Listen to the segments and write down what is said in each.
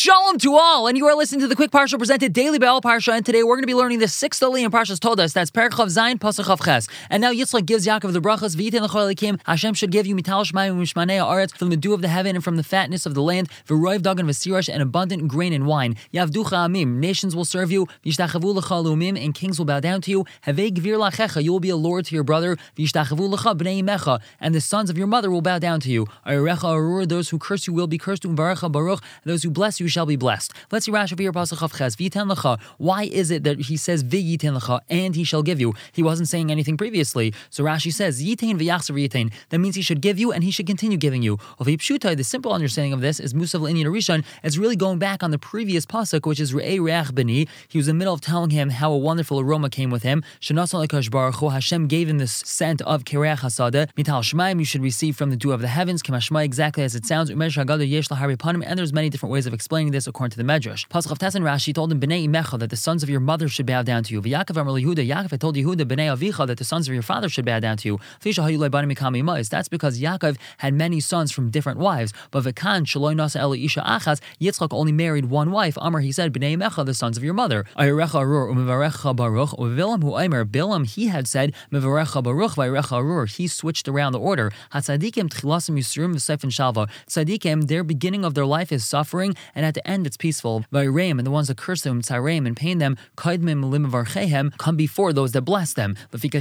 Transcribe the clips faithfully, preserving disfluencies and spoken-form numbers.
Shalom to all, and you are listening to the Quick Parsha presented daily by All Parsha, and today we're going to be learning the sixth Aliyah in Parshas Todas. That's Perek Chav Zayin Pasuk Chav Ches. And now Yitzchak gives Yaakov the brachas. V'yitein l'chol elikim. Hashem should give you mital shmayim u'mishmanei haaretz, from the dew of the heaven and from the fatness of the land. V'roiv dagan v'sirash, and abundant grain and wine. Yavducha amim. Nations will serve you. V'yishtachavu l'cha lumim, and kings will bow down to you. Havei gvir lachecha. You will be a lord to your brother. V'yishtachavu l'cha bnei imecha, and the sons of your mother will bow down to you. Ayerecha arur. Those who curse you will be cursed. U'mvarecha baruch. Those who bless you shall be blessed. Let's see Rashi over here, Pasuk Chav Ches. V'yiten l'cha. Why is it that he says v'yiten l'cha, and he shall give you? He wasn't saying anything previously. So Rashi says yitain v'yachzer v'yitain. That means he should give you, and he should continue giving you. Pshutai, the simple understanding of this is Musav l'Inyan Rishon. It's really going back on the previous pasuk, which is Re'ei Reach B'ni. He was in the middle of telling him how a wonderful aroma came with him. Shenasal l'kadosh baruch hu. Hashem gave him this scent of Kereach Hasadeh. Mital shmayim, you should receive from the dew of the heavens. Kemashmai, exactly as it sounds. Umesh haggadah yesh lahari panim. And there's many different ways of explaining this according to the Medrash. Pasuk of Tessin Rashi told him Bnei Imecha, that the sons of your mother should bow down to you. V'Yaakov Amar Yehuda, Yaakov had told Yehuda Bnei Avicha, that the sons of your father should bow down to you. That's because Yaakov had many sons from different wives. But V'kan Shaloi Nasa Ela Isha Achas, Yitzchak only married one wife. Amar, he said Bnei Imecha, the sons of your mother. Ayarecha Arur u'Mevarecha Baruch. U'Bilam hu Aimer, Bilam he had said Mevarecha Baruch v'Ayarecha Arur. He switched around the order. Hatzadikim Tchilasim Yisurim v'Seifin Shalva. Tzadikim, their beginning of their life is suffering, and at the end it's peaceful. Vayreim, and the ones that curse them, tzareim, and pain them, kaidmim limavarchehem, come before those that bless them. That's why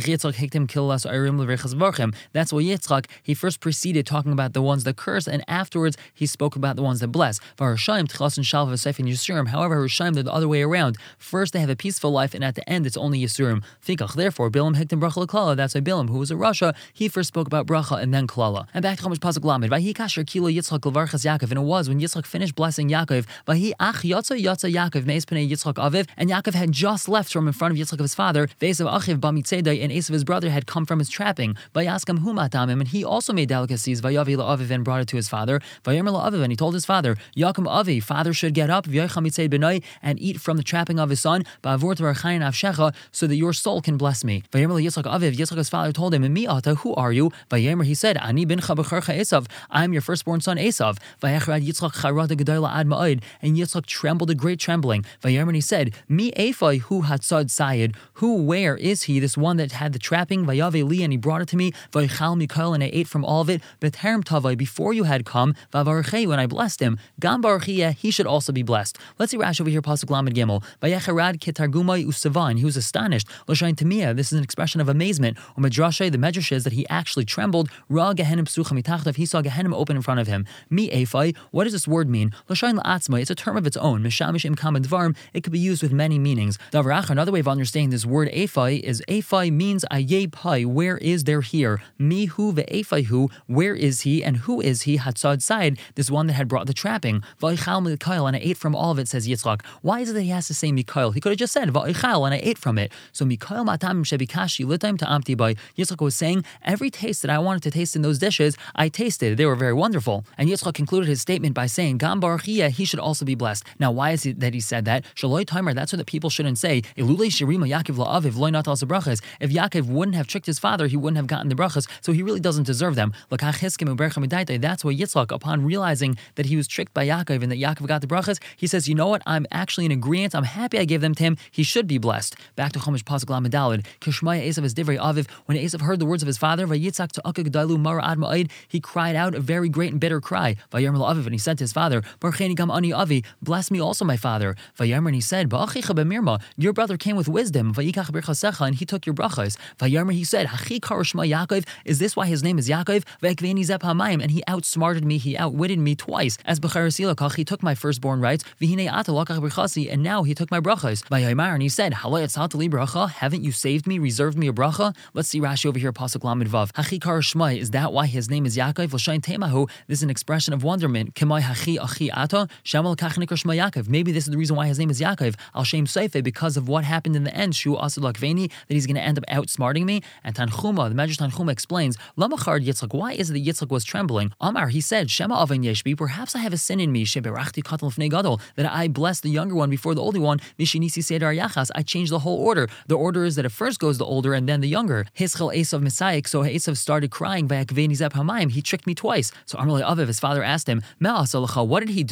Yitzchak, he first preceded talking about the ones that curse, and afterwards he spoke about the ones that bless. However, Rishayim, they're the other way around. First they have a peaceful life, and at the end it's only Yisurim. Therefore, Bilam hektim bracha l'klala. That's why Bilam, who was a Rasha, he first spoke about bracha and then klala. And back to Chumash Pasuk Lamed. Vahi kasher kilo Yitzchak levarchas Yaakov, and it was when Yitzchak finished blessing Yaakov. Vahi ach yatsa yatsa Yaakov meis pnei Yitzchak aviv, and Yaakov had just left from in front of Yitzchak his father. Ve'esav achiv bamitzedai, and Esav his brother had come from his trapping. Vayaskam hu matamim, and he also made delicacies. Vayavi la'aviv, and brought it to his father. Vayomer la'aviv, and he told his father, Yaakam avi, father should get up, v'yacham mitzed benai, and eat from the trapping of his son. Ba'avur t'varchayin avshecha, so that your soul can bless me. Vayomer Yitzchak aviv, Yitzchak's father told him, Mi ata, who are you? Vayomer, he said, Ani bincha b'charcha Esav, I am your firstborn son Esav. Vayachrad Yitzchak charad gedayla ad ma'od, and Yitzchak trembled a great trembling. Vayomer, he said, Mi efai hu hatzad sayid, who, where is he, this one that had the trapping? Vayave li, and he brought it to me. Vaychal mikael, and I ate from all of it. Beterem tavai, before you had come. Vavarchei, when I blessed him. Gam barchiyah, he should also be blessed. Let's see Rashi over here, pasuk lamed gimel. Vayacharad ketargumai usavan, he was astonished. L'shayin tamiyah, this is an expression of amazement. Umedrashay, the medrash is that he actually trembled. Ra gehenim psucha mitachtav, he saw Gehenim open in front of him. Mi efai, what does this word mean? L'shayin la'atzma, it's a term of its own. Mishamish im kama dvarim, it could be used with many meanings. Davar, another way of understanding this word efai is efai means ayeh pai, where is there here? Mi hu ve'efai hu, where is he, and who is he? Hatzad side, this one that had brought the trapping. Va'ichal mikael, and I ate from all of it, says Yitzchak. Why is it that he has to say mikael? He could have just said va'ichal, and I ate from it. So mikael matam shebikashi litaim ta'amti by. Yitzchak was saying, every taste that I wanted to taste in those dishes, I tasted. They were very wonderful. And Yitzchak concluded his statement by saying, Gam barchiyah, he should also be blessed. Now, why is it that he said that? Shaloi timer, that's what the people shouldn't say. Ilulei shirima Yaakov la'aviv loy natal brachas. If Yaakov wouldn't have tricked his father, he wouldn't have gotten the brachas, so he really doesn't deserve them. That's why Yitzchak, upon realizing that he was tricked by Yaakov and that Yaakov got the brachas, he says, you know what, I'm actually in agreement, I'm happy I gave them to him, he should be blessed. Back to Chumash Pasuk Lamed Daled. Kishmaya Esav is divrei aviv, when Esav heard the words of his father, Vayitzak ta'aka gedalu mara ad ma'id, he cried out a very great and bitter cry. Vayomer la'aviv, and he said to his father, Barcheni gam ani avi, bless me also my father. Vayomer, and he said, Ba'achicha b'mirma, your brother came with wisdom, Vayikach birchasecha, and he took your brachas. Vayomer, he said, Hachi karashma Yaakov, is this why his name is Yaakov? V'ekveni zep hamayim, and he outsmarted me, he outwitted me twice. As b'charasilakach, he took my firstborn rights, v'hinei ata lakach birchasi, and now he took my brachas. Vayomer, and he said, Halay etzat li bracha, haven't you saved me, reserved me a bracha? Let's see Rashi over here, pasuk lamed vav. Hachi karashma, is that why his name is Yaakov? L'shayin temahu, this is an expression of wonderment. Kemai hachi achi ata, shamal kach nikrashma Yaakov. Maybe this is the reason why his name is Yaakov. Al shem seife, because of what happened in the end, shu asad lakveni, that he's going to end up outsmarting me. And Tanchuma, the Medrash Tanchuma explains, Lamachard Yitzchak, why is it that Yitzchak was trembling? Amar, he said, Shema aven yeshbi, perhaps I have a sin in me, sheberachti katal fnei gadol, that I blessed the younger one before the older one, mishinisi seder yachas, I changed the whole order. The order is that it first goes the older and then the younger. Hischel Esav Messiah, so Esav started crying, Vayakveni zep hamayim, he tricked me twice. So Amar Aviv, his father asked him, Me'asalacha, what did he do? Meaning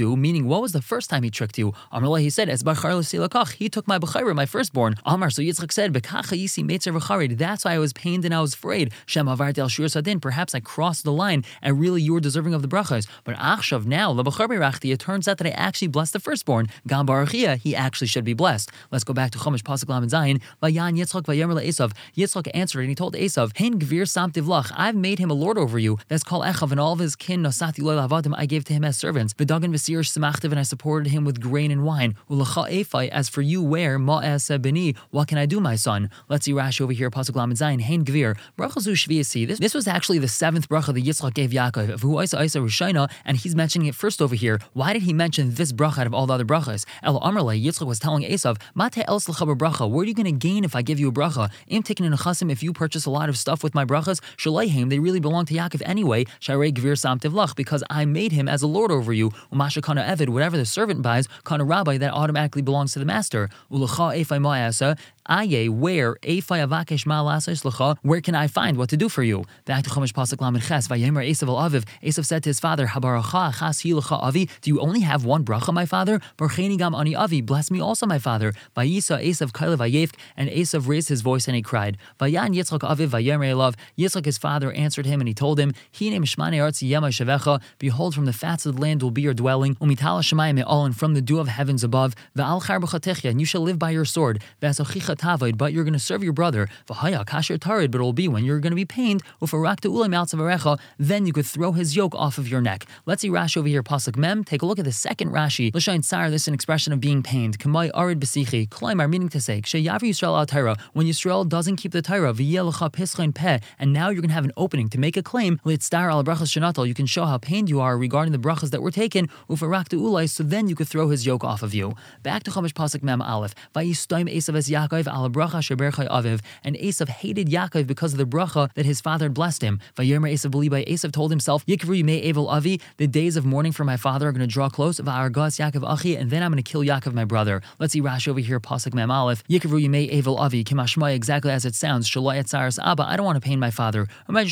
meaning what was the first time he tricked you? Amar, he said, "Es bachar l'silakach." He took my bechayra, my firstborn. Amar, so Yitzchak said, "Bekacha yisi meitzer v'charid." That's why I was pained and I was afraid. Shem avarti al shur sadin. Perhaps I crossed the line, and really you were deserving of the brachas. But achshav now lebachar beirachti. It turns out that I actually blessed the firstborn. Gam barachia, he actually should be blessed. Let's go back to Chumash pasuk lamed zayin. Vayan Yitzchak vayomer leEsav. Yitzchak answered and he told Esav, "Hein gvir samtiv lach. I've made him a lord over you. That's called Echav, and all of his kin nosati lo lavadim I gave to him as servants. V'dagan v'sir semachtiv, and I supported him with grain and wine. Ulecha efai. As for you, where ma'as beni? What can I do, my son?" Let's see Rashi over here. Pasuk lamed zayin. Hein gvir brachazu shviasi. This this was actually the seventh bracha that Yitzchak gave Yaakov. V'hu isa isa rishayna, and he's mentioning it first over here. Why did he mention this bracha out of all the other brachas? El Amarle, Yitzchak was telling Esav, Mate else l'cha bracha. What are you going to gain if I give you a bracha? Im tikkun nechasim. If you purchase a lot of stuff with my brachas, shalayhim, they really belong to Yaakov anyway. Sharei gvir samtiv lach, because I made him as a lord over you. Umasha kana evid, whatever the servant buys, kana rabbi, that automatically belongs to the master. Ulecha efai ma'asa. Aye, where Efai avakesh ma'alasas l'cha, where can I find what to do for you? Back to Chumash pasuk lamed ches. Vayemer Esav al Aviv. Esav said to his father, Habaracha achas hi l'cha avi. Do you only have one bracha, my father? Barcheni gam ani avi. Bless me also, my father. Vayisa Esav kaila vayevk, and Esav raised his voice and he cried. Vayan Yitzchak aviv vayemer elav. Yitzchak his father answered him and he told him, Hine mishmane artzi yema shevecha. Behold, from the fats of the land will be your dwelling. Umitala shemayim me'al, and from the dew of heavens above. Va'al char b'chatechya, and you shall live by your sword. V'asochicha tavoid, but you're going to serve your brother. V'haya kasher tarid, but it will be when you're going to be pained. Ufarakta ulay maltzavarecha, then you could throw his yoke off of your neck. Let's see Rashi over here, pasuk mem. Take a look at the second Rashi. L'shayin tsar, this is an expression of being pained. Kamay arid b'sichi, klaimar, meaning to say, ksheyav Yisrael al Torah, when Yisrael doesn't keep the Torah, v'yeh l'cha pischain peh, and now you're going to have an opening to make a claim. Litztar al brachas shenatal, you can show how pained you are regarding the brachas that were taken. Ufarakta ulay, so then you could throw his yoke off of you. Back to Chumash pasuk mem aleph. Vayistoim Esav es Yaakov al bracha sheberchai aviv, and Esav hated Yaakov because of the bracha that his father had blessed him. Vayomer Esav b'libay, Esav told himself, Yikru yimei evel avi, the days of mourning for my father are going to draw close. Va'argas Yaakov achi, and then I'm going to kill Yaakov my brother. Let's see Rashi over here, pasuk mem aleph. Yikru yimei evel avi, kimashmai, exactly as it sounds. Shalai etzaras abba, I don't want to pain my father.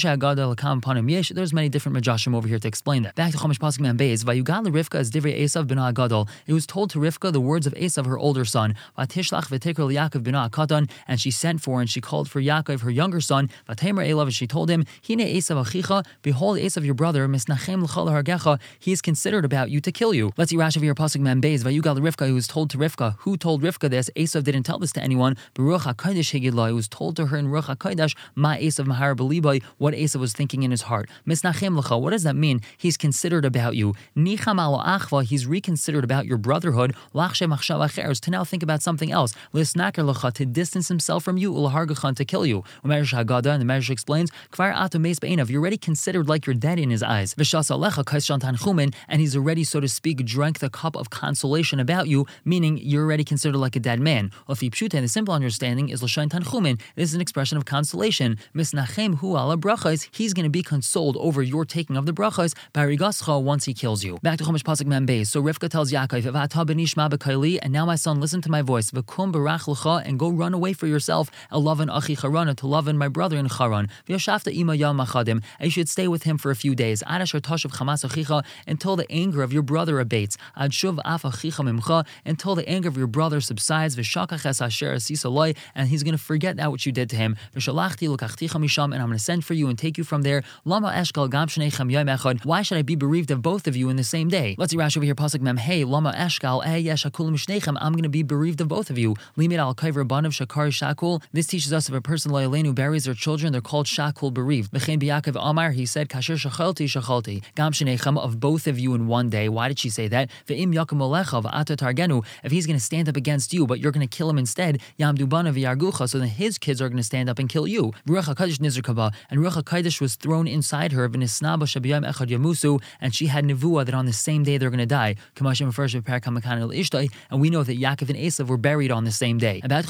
There's many different majashim over here to explain that. Back to Chumash pasuk mem beis. Vayugal Rivka as divrei Esav b'na Gadol. It was told to Rivka the words of Esav, her older son. Vatishlach v'tikr Yaakov b'na Katan, and she sent for and she called for Yaakov, her younger son. Vatemer Elav, and she told him, Hine Esav achicha, behold Esav your brother, misnachem l'chal hargecha, he is considered about you to kill you. Let's see Rashi of your pasuk mem beis. Vayugal Rivka, who was told to Rivka. Who told Rivka this? Esav didn't tell this to anyone. Beruach HaKodesh higidla, it was told to her in Ruach HaKodesh, Ma Esav mahar b'libay, what Esav was thinking in his heart. Misnachem l'cha, what does that mean? He's considered about you. Nicham alo achva, he's reconsidered about your brotherhood. Lachshe machshav acheres, to now think about something else. Lisnaker l'cha, to distance himself from you. Ulahargachan, to kill you. Umeresh Haggadah, and the Medrash explains, Kvar ato meis be'enav, you're already considered like you're dead in his eyes. V'shas alecha kaishan tanchumin, and he's already, so to speak, drank the cup of consolation about you, meaning you're already considered like a dead man. Ofi pshuta, the simple understanding is l'shain tanchumin. This is an expression of consolation. Misnachem hu ala brachos, he's going to be consoled over your taking of the brachos barigascha once he kills you. Back to Chumash pasuk mem beis. So Rivka tells Yaakov, V'ata b'nishma b'kaili, and now my son, listen to my voice. V'kum barach l'cha, and go run away for yourself. Elavan achi Charana, to Lavan my brother in Charan. V'yashafta ima yam machadim, and you should stay with him for a few days. Ad asher tashav chamas achicha, until the anger of your brother abates. Ad shuv af achicha mimcha, until the anger of your brother subsides. V'shakach es asher asisa loy, and he's going to forget that which you did to him. V'shalachti l'kachticha misham, and I'm going to send for you and take you from there. Lama eshkal gam shnechem yom echad. Why should I be bereaved of both of you in the same day? Let's see Rashi over here, pasuk mem hey. Lama eshkal eh yesh hakulim shnechem. I'm going to be bereaved of both of you. Limit al kaiver banav shakar shakul. This teaches us if a person loyalenu buries their children, they're called shakul bereaved. V'chein b'Yaakov Amar, he said kasher shachalti shachalti gam shnechem, of both of you in one day. Why did she say that? Ve'im yakum olecha v'ata targenu, if he's going to stand up against you, but you're going to kill him instead, yamdu banav v'yargucha, so then his kids are going to stand up and kill you. Ruach HaKodesh nizr kaba, and Ruach HaKodesh was thrown inside her, v'nisnaba shabiyam echad yamusu, and she had nevuah that on the same day they're going to die. Kamashim refers to Parak HaMakan el Ishtai, and we know that Yaakov and Esav were buried on the same day. About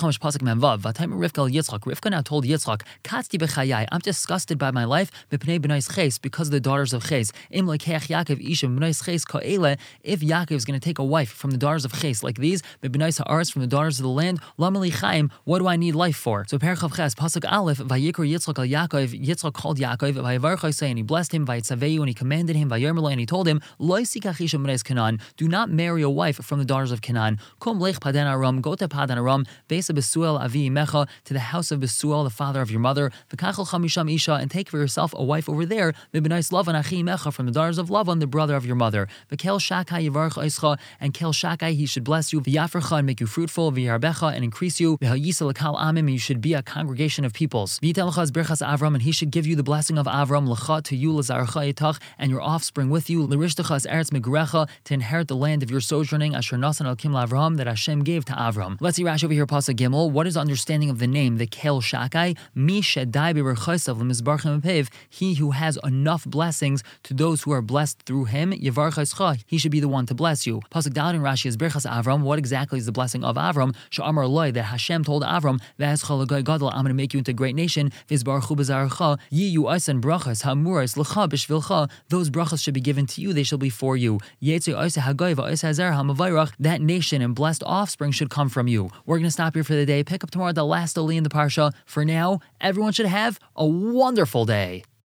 Chomish Pasuk Memvav. Vataymer Rivka al Yitzchak. Rivka now told Yitzchak, Katzti b'chayai. I'm disgusted by my life b'pnei b'nais Ches, because of the daughters of Ches. Im lekeach Yaakov isha b'nais Ches ka'ele. If Yaakov is going to take a wife from the daughters of Ches like these, b'b'nais ha'aretz, from the daughters of the land, lamali chaim. What do I need life for? So Perchav Ches Pasuk Aleph. Vayikra Yitzchak al Yaakov. Yitzchak called Yaakov. Vayivarchai, and he blessed him. Vayitzaveyu, and he commanded him. Vayomer, and he told him, Lo ysikach isha b'nais Canaan. Do not marry a wife from the daughters of Canaan. Kum lech padan aram. Go to Padan Aram. Besa Besuel avi mecha, to the house of Besuel, the father of your mother. V'kachel chamisham isha, and take for yourself a wife over there. V'b'nais Lavan achi mecha, from the daughters of Lavan, the brother of your mother. V'kel shakai yivarch oischa, and kel shakai, he should bless you. V'yafrecha, and make you fruitful. V'yarbecha, and increase you. V'hayisa l'kal amim, and you should be a congregation of peoples. V'yitel lecha birchas Avram, and he should give you the blessing of Avram, lecha, to you, l'zarcha etach, and your offspring with you. L'rishtecha as eretz megurecha, to inherit the land of your sojourning. Asher nasan al kim l'Avraham, that Hashem gave to Avram. Let's see Rashi over here, Pasuk Gimel. What is the understanding of the name, the Kel Shakai? Mi shedai b'berchosav l'mizbarchem pev. He who has enough blessings to those who are blessed through him. Yivarchascha, he should be the one to bless you. Pasuk Daled in Rashi is Birchas Avram. What exactly is the blessing of Avram? Sha'amar Loi, that Hashem told Avram, V'eschal l'goy gadol, I'm going to make you into a great nation. V'izbarchu b'zarcha, yi you oisen brachas hamuras l'cha b'shvilcha. Those brachas should be given to you; they shall be for you. Yetzu oise hagoy v'oise hazar hamavayrach. That nation and blessed offspring should come from you. We're going to stop here for the day. Pick up tomorrow the last Oli in the Parsha. For now, everyone should have a wonderful day.